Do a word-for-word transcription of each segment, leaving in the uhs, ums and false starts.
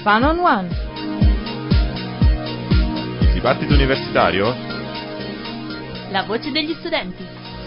Fun on One. Il dibattito universitario? La voce degli studenti.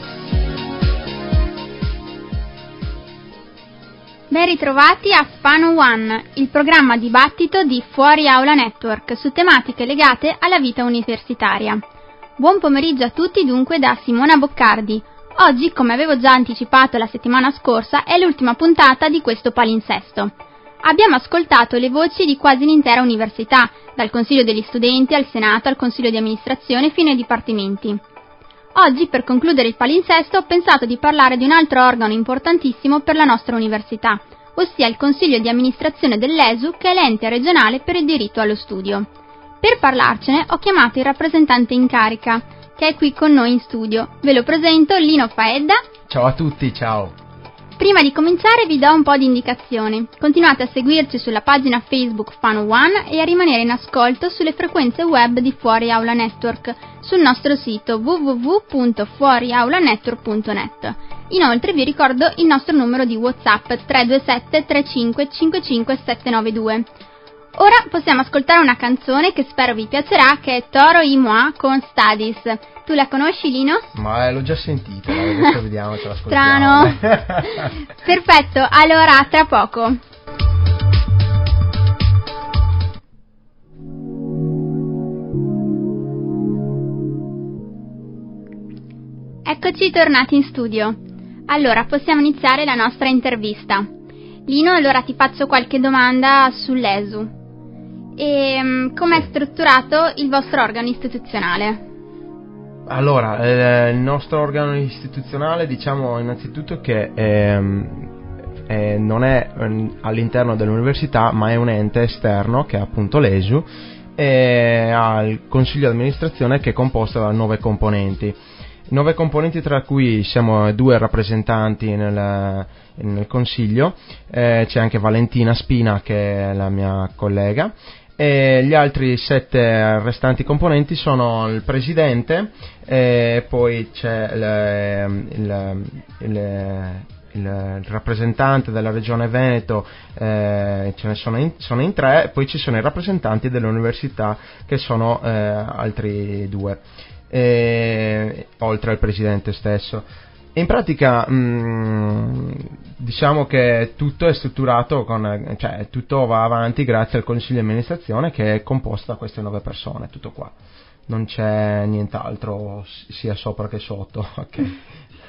Ben ritrovati a Fun on One, il programma dibattito di Fuori Aula Network su tematiche legate alla vita universitaria. Buon pomeriggio a tutti dunque da Simona Boccardi. Oggi, come avevo già anticipato la settimana scorsa, è l'ultima puntata di questo palinsesto. Abbiamo ascoltato le voci di quasi l'intera università, dal Consiglio degli Studenti al Senato al Consiglio di Amministrazione fino ai dipartimenti. Oggi, per concludere il palinsesto, ho pensato di parlare di un altro organo importantissimo per la nostra università, ossia il Consiglio di Amministrazione dell'E S U, che è l'ente regionale per il diritto allo studio. Per parlarcene ho chiamato il rappresentante in carica, che è qui con noi in studio. Ve lo presento, Lino Faedda. Ciao a tutti, ciao. Prima di cominciare vi do un po' di indicazioni. Continuate a seguirci sulla pagina Facebook Fun on One e a rimanere in ascolto sulle frequenze web di Fuori Aula Network sul nostro sito w w w punto fuori aula network punto net. Inoltre vi ricordo il nostro numero di WhatsApp tre due sette tre cinque cinque cinque sette nove due. Ora possiamo ascoltare una canzone che spero vi piacerà, che è Toro y Moi con Studies. Tu la conosci, Lino? Ma eh, l'ho già sentita, adesso vediamo se l'ascoltiamo. Strano. Perfetto, allora tra poco. Eccoci tornati in studio. Allora, possiamo iniziare la nostra intervista. Lino, allora ti faccio qualche domanda sull'E S U. E com'è strutturato il vostro organo istituzionale? Allora, eh, il nostro organo istituzionale, diciamo innanzitutto che ehm, eh, non è eh, all'interno dell'università, ma è un ente esterno che è appunto l'E S U, e ha il consiglio di amministrazione che è composto da nove componenti. Nove componenti, tra cui siamo due rappresentanti nel, nel consiglio, eh, c'è anche Valentina Spina che è la mia collega, e gli altri sette restanti componenti sono il presidente, e poi c'è il, il, il, il rappresentante della regione Veneto, eh, ce ne sono in, sono in tre, e poi ci sono i rappresentanti dell'università che sono eh, altri due. E, oltre al presidente stesso. In pratica mh, diciamo che tutto è strutturato con, cioè tutto va avanti grazie al consiglio di amministrazione, che è composto da queste nove persone, tutto qua, non c'è nient'altro sia sopra che sotto. Okay.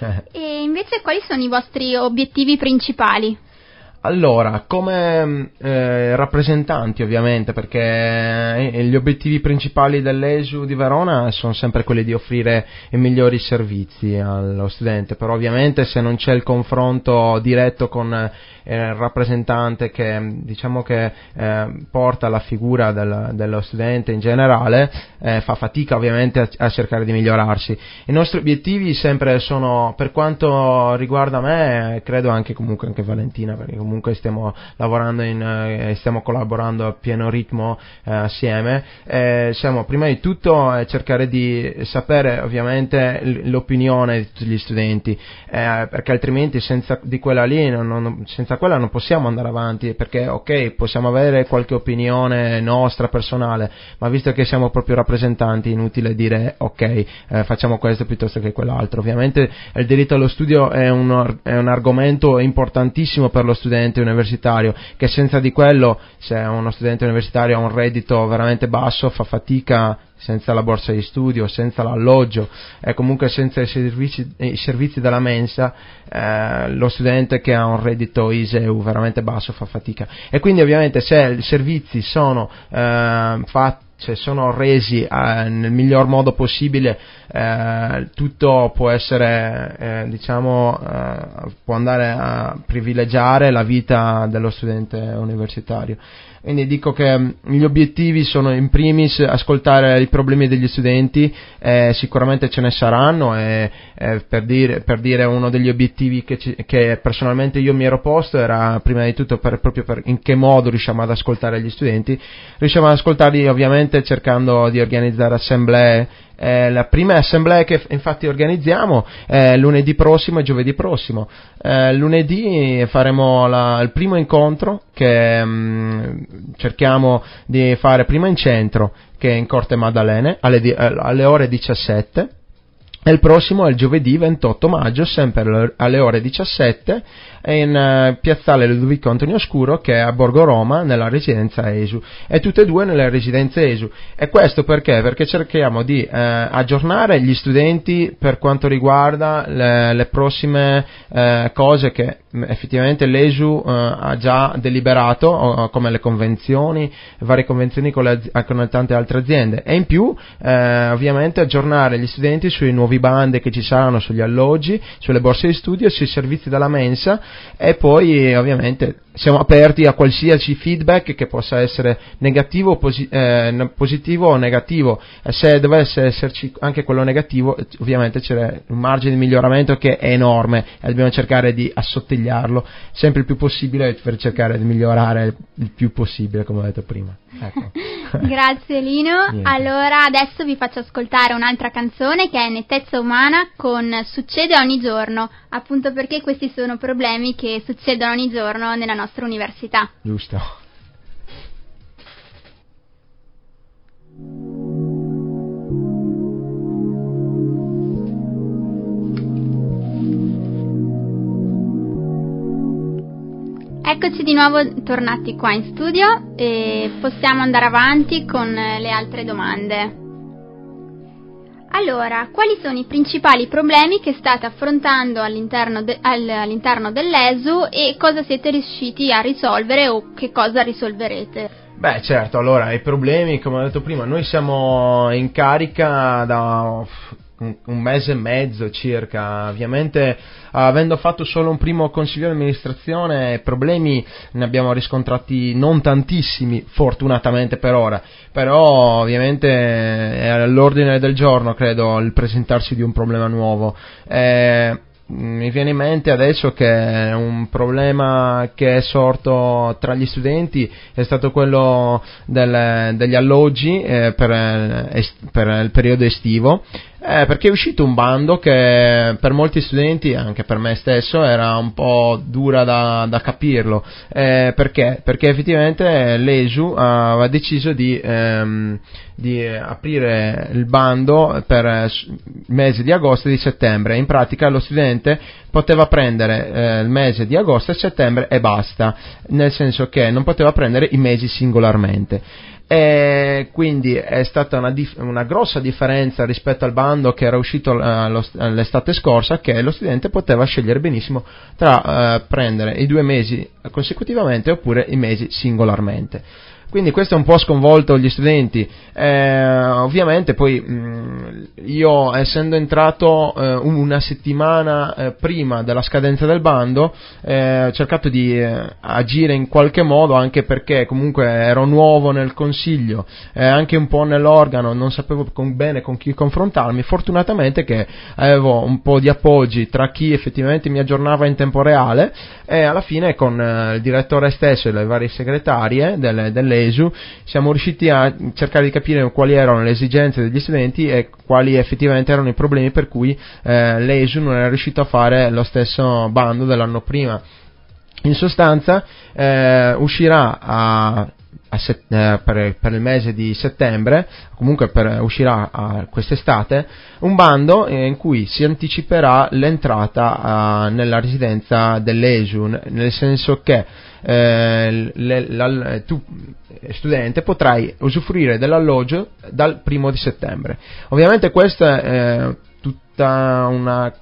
E invece quali sono i vostri obiettivi principali? Allora, come eh, rappresentanti ovviamente, perché gli obiettivi principali dell'E S U di Verona sono sempre quelli di offrire i migliori servizi allo studente, però ovviamente se non c'è il confronto diretto con eh, il rappresentante che diciamo che eh, porta la figura del, dello studente in generale, eh, fa fatica ovviamente a, a cercare di migliorarsi. I nostri obiettivi sempre sono, per quanto riguarda me, credo anche comunque anche Valentina, perché comunque stiamo lavorando in, eh, stiamo collaborando a pieno ritmo eh, assieme, eh, siamo prima di tutto eh, cercare di sapere ovviamente l- l'opinione di tutti gli studenti, eh, perché altrimenti senza di quella lì non, non, senza quella non possiamo andare avanti, perché ok, possiamo avere qualche opinione nostra personale, ma visto che siamo proprio rappresentanti, inutile dire ok, eh, facciamo questo piuttosto che quell'altro. Ovviamente il diritto allo studio è un, è un argomento importantissimo per lo studente universitario, che senza di quello, se uno studente universitario ha un reddito veramente basso, fa fatica, senza la borsa di studio, senza l'alloggio e comunque senza i servizi, i servizi della mensa, eh, lo studente che ha un reddito I S E U veramente basso fa fatica. E quindi ovviamente se i servizi sono eh, fatti, se sono resi eh, nel miglior modo possibile, eh, tutto può essere, eh, diciamo, eh, può andare a privilegiare la vita dello studente universitario. Quindi dico che gli obiettivi sono in primis ascoltare i problemi degli studenti, eh, sicuramente ce ne saranno, e eh, per dire, per dire uno degli obiettivi che, ci, che personalmente io mi ero posto era prima di tutto per, proprio per in che modo riusciamo ad ascoltare gli studenti. Riusciamo ad ascoltarli ovviamente cercando di organizzare assemblee Eh, la prima assemblea che infatti organizziamo è lunedì prossimo e giovedì prossimo. Eh, lunedì faremo la, il primo incontro che mh, cerchiamo di fare prima in centro, che è in Corte Maddalene, alle, di, alle ore diciassette. E il prossimo è il giovedì ventotto maggio, sempre alle ore diciassette, in uh, piazzale Ludovico Antonio Oscuro, che è a Borgo Roma, nella residenza E S U, e tutte e due nelle residenze E S U. E questo perché? Perché cerchiamo di uh, aggiornare gli studenti per quanto riguarda le, le prossime uh, cose che effettivamente l'E S U uh, ha già deliberato, uh, come le convenzioni, varie convenzioni con, le, con tante altre aziende, e in più uh, ovviamente aggiornare gli studenti sui nuovi bandi che ci saranno sugli alloggi, sulle borse di studio, sui servizi della mensa, e poi ovviamente siamo aperti a qualsiasi feedback che possa essere negativo, posi- eh, positivo o negativo. E se dovesse esserci anche quello negativo, ovviamente c'è un margine di miglioramento che è enorme e dobbiamo cercare di assottigliarlo sempre il più possibile per cercare di migliorare il più possibile, come ho detto prima. Ecco. Grazie Lino. Niente. Allora adesso vi faccio ascoltare un'altra canzone che è Nettezza Umana con Succede ogni giorno, appunto perché questi sono problemi che succedono ogni giorno nella nostra università. Giusto. Eccoci di nuovo tornati qua in studio e possiamo andare avanti con le altre domande. Allora, quali sono i principali problemi che state affrontando all'interno, de, all'interno dell'E S U e cosa siete riusciti a risolvere o che cosa risolverete? Beh, certo, allora, i problemi, come ho detto prima, noi siamo in carica da un mese e mezzo circa, ovviamente avendo fatto solo un primo consiglio di amministrazione, problemi ne abbiamo riscontrati non tantissimi, fortunatamente per ora, però ovviamente è all'ordine del giorno, credo, il presentarsi di un problema nuovo. Eh, mi viene in mente adesso che un problema che è sorto tra gli studenti è stato quello del, degli alloggi eh, per, per il periodo estivo. Eh, perché è uscito un bando che per molti studenti, anche per me stesso, era un po' dura da, da capirlo. Eh, perché? Perché effettivamente l'E S U aveva deciso di, ehm, di aprire il bando per il mese di agosto e di settembre. In pratica lo studente poteva prendere eh, il mese di agosto e settembre e basta, nel senso che non poteva prendere i mesi singolarmente. E quindi è stata una, dif- una grossa differenza rispetto al bando che era uscito uh, lo, l'estate scorsa, che lo studente poteva scegliere benissimo tra uh, prendere i due mesi consecutivamente oppure i mesi singolarmente. Quindi questo è un po' sconvolto gli studenti. Eh, ovviamente poi mh, io, essendo entrato eh, una settimana eh, prima della scadenza del bando, eh, ho cercato di eh, agire in qualche modo, anche perché comunque ero nuovo nel consiglio, eh, anche un po' nell'organo, non sapevo con, bene con chi confrontarmi. Fortunatamente che avevo un po' di appoggi tra chi effettivamente mi aggiornava in tempo reale, e alla fine con eh, il direttore stesso e le varie segretarie delle, delle E S U siamo riusciti a cercare di capire quali erano le esigenze degli studenti e quali effettivamente erano i problemi per cui eh, l'E S U non era riuscito a fare lo stesso bando dell'anno prima. In sostanza eh, uscirà a A set, eh, per, per il mese di settembre, comunque per, uscirà a quest'estate un bando eh, in cui si anticiperà l'entrata eh, nella residenza dell'E S U, nel senso che eh, le, la, tu studente potrai usufruire dell'alloggio dal primo di settembre. Ovviamente questa è eh, tutta una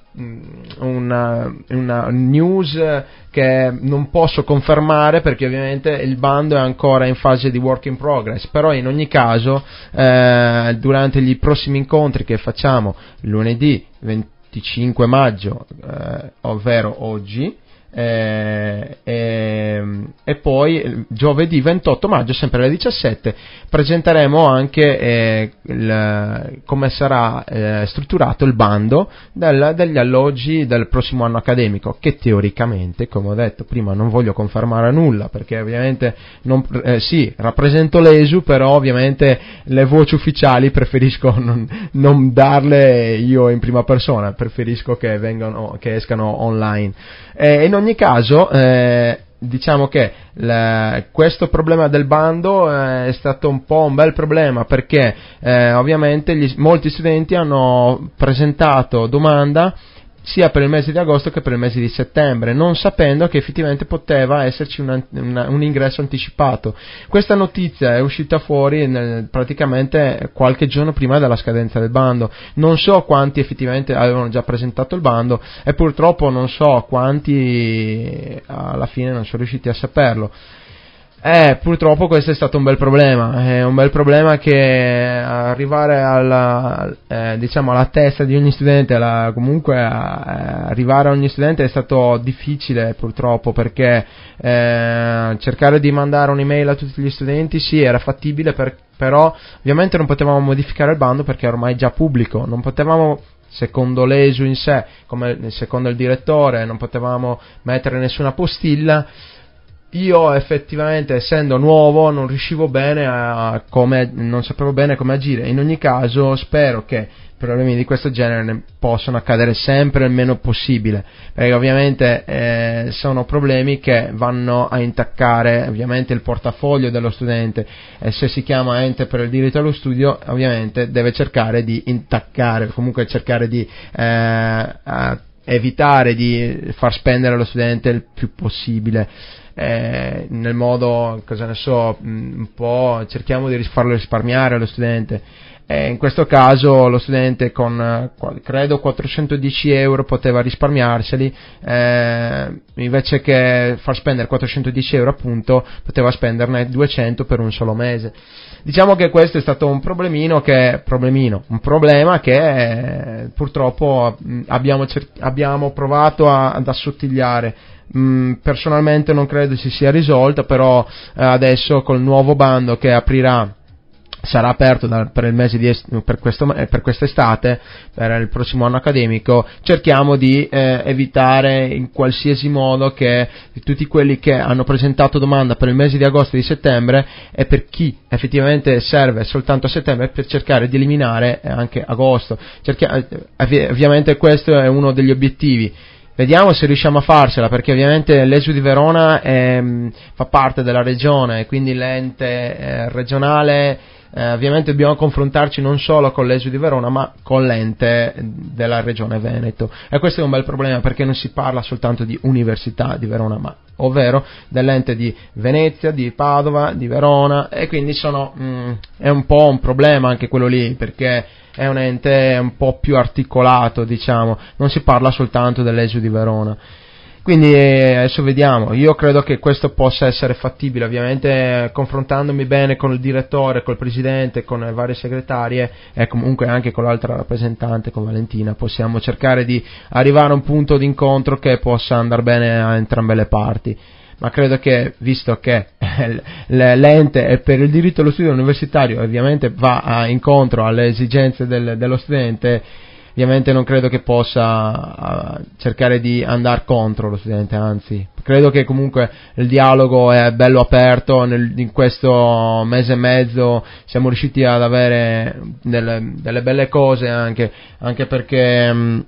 Una, una news che non posso confermare, perché ovviamente il bando è ancora in fase di work in progress, però in ogni caso eh, durante gli prossimi incontri che facciamo lunedì venticinque maggio, eh, ovvero oggi, Eh, e, e poi giovedì ventotto maggio, sempre alle diciassette, presenteremo anche eh, il, come sarà eh, strutturato il bando del, degli alloggi del prossimo anno accademico, che teoricamente, come ho detto prima, non voglio confermare nulla perché ovviamente non, eh, sì, rappresento l'E S U, però ovviamente le voci ufficiali preferisco non, non darle io in prima persona, preferisco che vengano, che escano online. Eh, in ogni caso, eh, diciamo che la, questo problema del bando eh, è stato un po' un bel problema perché eh, ovviamente gli, molti studenti hanno presentato domanda sia per il mese di agosto che per il mese di settembre, non sapendo che effettivamente poteva esserci una, una, un ingresso anticipato. Questa notizia è uscita fuori nel, praticamente qualche giorno prima della scadenza del bando. Non so quanti effettivamente avevano già presentato il bando e purtroppo non so quanti alla fine non sono riusciti a saperlo. Eh, purtroppo questo è stato un bel problema, è un bel problema che arrivare alla, eh, diciamo alla testa di ogni studente, alla, comunque a, eh, arrivare a ogni studente è stato difficile purtroppo perché eh, cercare di mandare un'email a tutti gli studenti sì era fattibile, per, però ovviamente non potevamo modificare il bando perché è ormai già pubblico, non potevamo, secondo l'E S U in sé, come secondo il direttore, non potevamo mettere nessuna postilla. Io effettivamente, essendo nuovo, non riuscivo bene a come, non sapevo bene come agire. In ogni caso spero che problemi di questo genere ne possano accadere sempre il meno possibile, perché ovviamente eh, sono problemi che vanno a intaccare ovviamente il portafoglio dello studente, e se si chiama ente per il diritto allo studio ovviamente deve cercare di intaccare, comunque cercare di eh, evitare di far spendere allo studente il più possibile. Eh, nel modo, cosa ne so, un po' cerchiamo di farlo risparmiare allo studente. Eh, in questo caso lo studente con credo quattrocentodieci euro poteva risparmiarseli, eh, invece che far spendere quattrocentodieci euro appunto poteva spenderne duecento per un solo mese. Diciamo che questo è stato un problemino che problemino, un problema che eh, purtroppo abbiamo, cer- abbiamo provato a, ad assottigliare. Mm, personalmente non credo si sia risolta, però eh, adesso col nuovo bando che aprirà, sarà aperto da, per il mese di est- per, questo, per quest'estate, per il prossimo anno accademico, cerchiamo di eh, evitare in qualsiasi modo che tutti quelli che hanno presentato domanda per il mese di agosto e di settembre, e per chi effettivamente serve soltanto a settembre, per cercare di eliminare anche agosto. Cerchia- ovviamente questo è uno degli obiettivi. Vediamo se riusciamo a farcela, perché ovviamente l'E S U di Verona è, fa parte della regione, quindi l'ente eh, regionale, eh, ovviamente dobbiamo confrontarci non solo con l'E S U di Verona, ma con l'ente della regione Veneto. E questo è un bel problema, perché non si parla soltanto di Università di Verona, ma ovvero dell'ente di Venezia, di Padova, di Verona, e quindi sono, mh, è un po' un problema anche quello lì, perché è un ente un po' più articolato, diciamo, non si parla soltanto dell'E S U di Verona. Quindi eh, adesso vediamo, io credo che questo possa essere fattibile, ovviamente eh, confrontandomi bene con il direttore, col presidente, con le varie segretarie e comunque anche con l'altra rappresentante, con Valentina, possiamo cercare di arrivare a un punto di incontro che possa andare bene a entrambe le parti. Ma credo che, visto che l'ente è per il diritto allo studio universitario, ovviamente va a incontro alle esigenze del, dello studente, ovviamente non credo che possa uh, cercare di andare contro lo studente, anzi, credo che comunque il dialogo è bello aperto. Nel, in questo mese e mezzo siamo riusciti ad avere delle, delle belle cose, anche, anche perché um,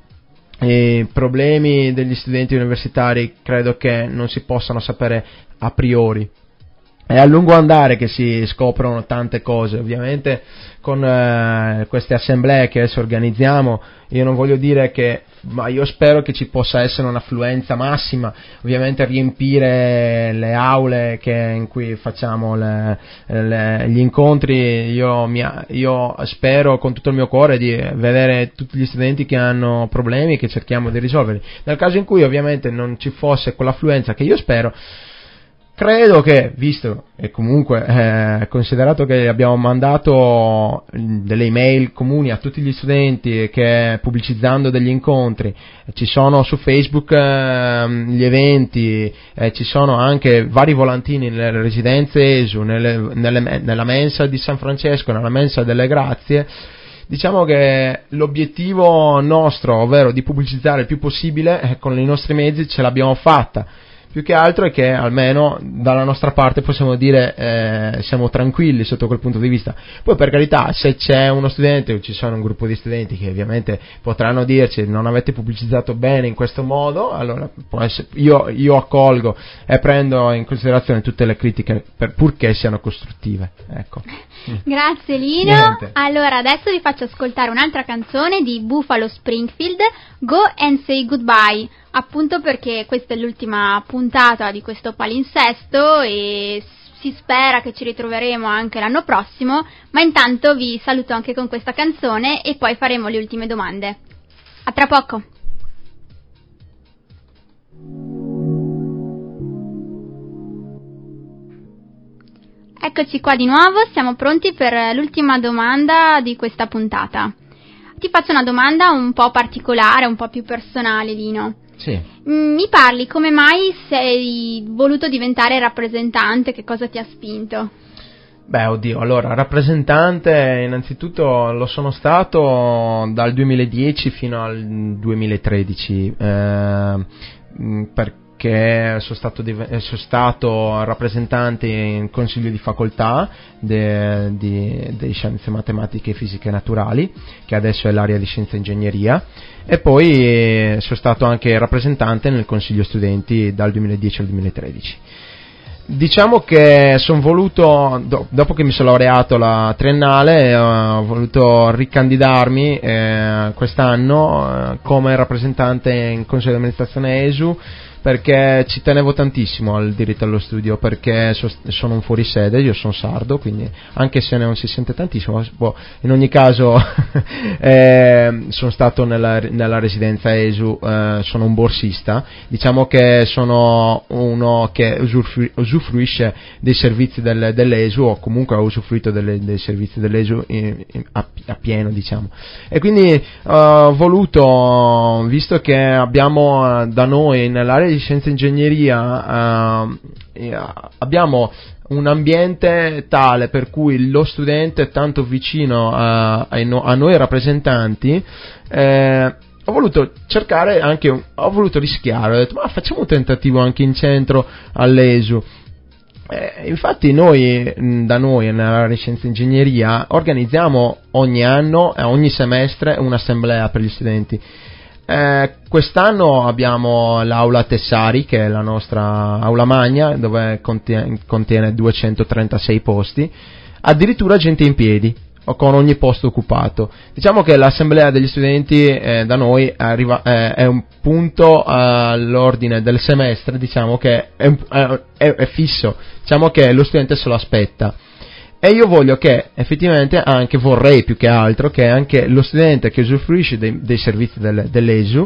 i problemi degli studenti universitari credo che non si possano sapere a priori. È a lungo andare che si scoprono tante cose, ovviamente con eh, queste assemblee che adesso organizziamo. Io non voglio dire che, ma io spero che ci possa essere un'affluenza massima, ovviamente riempire le aule che, in cui facciamo le, le, gli incontri. Io, mi, io spero con tutto il mio cuore di vedere tutti gli studenti che hanno problemi, che cerchiamo di risolverli. Nel caso in cui ovviamente non ci fosse quell'affluenza che io spero, credo che, visto e comunque eh, considerato che abbiamo mandato delle email comuni a tutti gli studenti, che pubblicizzando degli incontri, ci sono su Facebook eh, gli eventi, eh, ci sono anche vari volantini nelle residenze E S U, nelle, nelle, nella mensa di San Francesco, nella mensa delle Grazie. Diciamo che l'obiettivo nostro, ovvero di pubblicizzare il più possibile, eh, con i nostri mezzi ce l'abbiamo fatta. Più che altro è che almeno dalla nostra parte possiamo dire eh, siamo tranquilli sotto quel punto di vista. Poi per carità, se c'è uno studente o ci sono un gruppo di studenti che ovviamente potranno dirci non avete pubblicizzato bene in questo modo, allora può essere, io, io accolgo e prendo in considerazione tutte le critiche per, purché siano costruttive. Ecco. Grazie Lino. Niente. Allora adesso vi faccio ascoltare un'altra canzone di Buffalo Springfield, Go and Say Goodbye, appunto perché questa è l'ultima puntata di questo palinsesto e si spera che ci ritroveremo anche l'anno prossimo, ma intanto vi saluto anche con questa canzone e poi faremo le ultime domande. A tra poco. Eccoci qua di nuovo, siamo pronti per l'ultima domanda di questa puntata. Ti faccio una domanda un po' particolare, un po' più personale, Lino. Sì. Mi parli come mai sei voluto diventare rappresentante, che cosa ti ha spinto? Beh, oddio, allora, rappresentante innanzitutto lo sono stato dal duemiladieci fino al duemilatredici, eh, perché che sono stato, sono stato rappresentante in consiglio di facoltà de, di, di scienze matematiche, fisiche e naturali, che adesso è l'area di scienza e ingegneria, e poi sono stato anche rappresentante nel consiglio studenti dal duemiladieci al duemilatredici. Diciamo che sono voluto, do, dopo che mi sono laureato la triennale, eh, ho voluto ricandidarmi eh, quest'anno eh, come rappresentante in consiglio di amministrazione E S U, perché ci tenevo tantissimo al diritto allo studio, perché so, sono un fuorisede, io sono sardo, quindi anche se non si sente tantissimo, boh, in ogni caso eh, sono stato nella, nella residenza E S U, eh, sono un borsista, diciamo che sono uno che usufru- usufruisce dei servizi del, dell'E S U, o comunque ha usufruito delle, dei servizi dell'E S U in, in, a, a pieno, diciamo, e quindi eh, ho voluto, visto che abbiamo da noi nell'area di scienza e ingegneria eh, abbiamo un ambiente tale per cui lo studente è tanto vicino a, a, no, a noi rappresentanti, eh, ho voluto cercare anche, ho voluto rischiare, ho detto ma facciamo un tentativo anche in centro all'E S U. Eh, infatti noi, da noi nell'area di scienza e ingegneria, organizziamo ogni anno, eh, ogni semestre, un'assemblea per gli studenti. Eh, quest'anno abbiamo l'aula Tessari, che è la nostra aula magna, dove contiene, contiene duecentotrentasei posti, addirittura gente in piedi, o con ogni posto occupato. Diciamo che l'assemblea degli studenti eh, da noi arriva, eh, è un punto all'ordine del semestre, diciamo che è, è, è fisso, diciamo che lo studente se lo aspetta. E io voglio che effettivamente anche, vorrei più che altro, che anche lo studente che usufruisce dei, dei servizi del, dell'E S U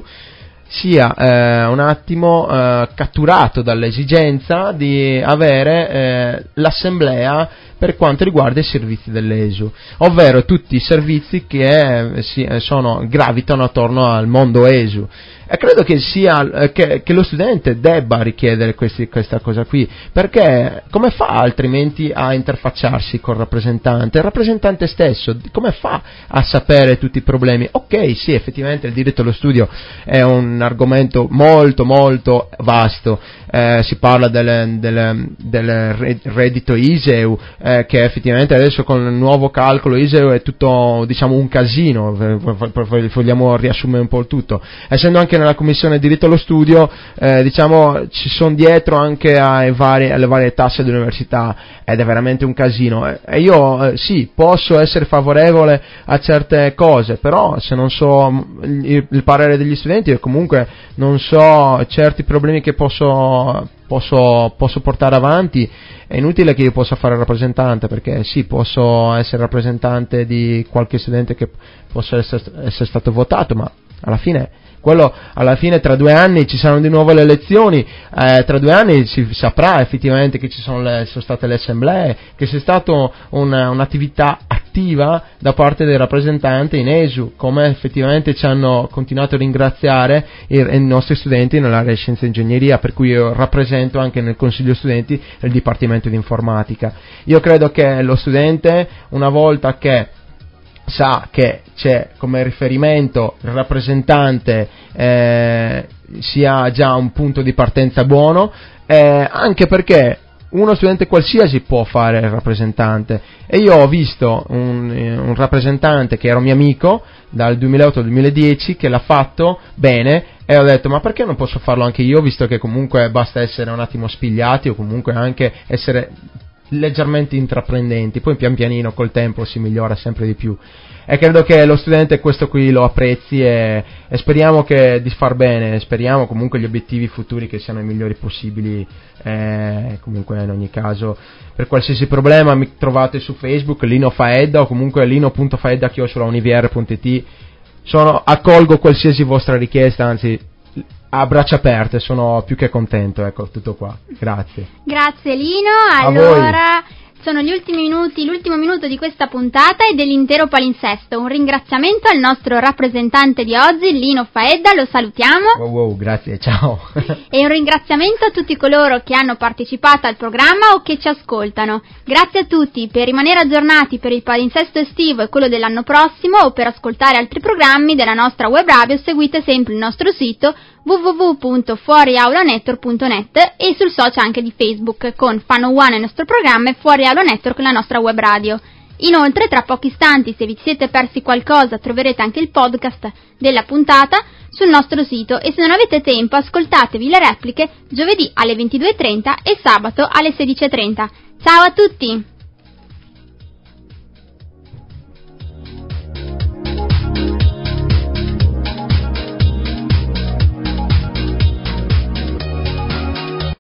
sia eh, un attimo eh, catturato dall'esigenza di avere eh, l'assemblea per quanto riguarda i servizi dell'E S U, ovvero tutti i servizi che eh, si, eh, sono, gravitano attorno al mondo E S U. E credo che sia eh, che, che lo studente debba richiedere questi, questa cosa qui, perché come fa altrimenti a interfacciarsi col rappresentante? Il rappresentante stesso come fa a sapere tutti i problemi? Ok, sì, effettivamente il diritto allo studio è un argomento molto molto vasto, eh, si parla del, del, del reddito I S E U, eh, che effettivamente adesso con il nuovo calcolo I S E U è tutto, diciamo, un casino, vogliamo riassumere un po' il tutto, essendo anche nella commissione diritto allo studio, eh, diciamo, ci sono dietro anche ai vari, alle varie tasse dell'università, ed è veramente un casino, e io eh, sì, posso essere favorevole a certe cose, però se non so il, il parere degli studenti, e comunque non so certi problemi che posso Posso, posso portare avanti, è inutile che io possa fare rappresentante, perché sì, posso essere rappresentante di qualche studente che possa essere, essere stato votato, ma alla fine quello alla fine tra due anni ci saranno di nuovo le elezioni, eh, tra due anni si saprà effettivamente che ci sono, le, sono state le assemblee, che c'è stata una, un'attività attiva da parte dei rappresentanti in E S U, come effettivamente ci hanno continuato a ringraziare i, i nostri studenti nell'area di scienza e ingegneria, per cui io rappresento anche nel consiglio studenti il dipartimento di informatica. Io credo che lo studente, una volta che sa che c'è come riferimento il rappresentante, eh, sia già un punto di partenza buono, eh, anche perché uno studente qualsiasi può fare il rappresentante, e io ho visto un, un rappresentante che era un mio amico dal duemilaotto al duemiladieci che l'ha fatto bene, e ho detto ma perché non posso farlo anche io, visto che comunque basta essere un attimo spigliati o comunque anche essere leggermente intraprendenti, poi pian pianino col tempo si migliora sempre di più, e credo che lo studente questo qui lo apprezzi, e, e speriamo che di far bene, speriamo comunque gli obiettivi futuri che siano i migliori possibili. Eh, comunque in ogni caso, per qualsiasi problema mi trovate su Facebook Lino Faedda, o comunque lino punto faedda chiocciola univr punto it. Sono, accolgo qualsiasi vostra richiesta, anzi a braccia aperte, sono più che contento, ecco, tutto qua. Grazie. Grazie Lino. A allora voi. Sono gli ultimi minuti, l'ultimo minuto di questa puntata e dell'intero palinsesto. Un ringraziamento al nostro rappresentante di oggi, Lino Faedda, lo salutiamo. Wow, wow, grazie, ciao. E un ringraziamento a tutti coloro che hanno partecipato al programma o che ci ascoltano. Grazie a tutti. Per rimanere aggiornati per il palinsesto estivo e quello dell'anno prossimo, o per ascoltare altri programmi della nostra web radio, seguite sempre il nostro sito w w w punto fuoriaulanetwork punto net e sul social anche di Facebook con Fan One il nostro programma e Fuori Aula Network la nostra web radio. Inoltre, tra pochi istanti, se vi siete persi qualcosa, troverete anche il podcast della puntata sul nostro sito, e se non avete tempo ascoltatevi le repliche giovedì alle ventidue e trenta e sabato alle sedici e trenta. Ciao a tutti!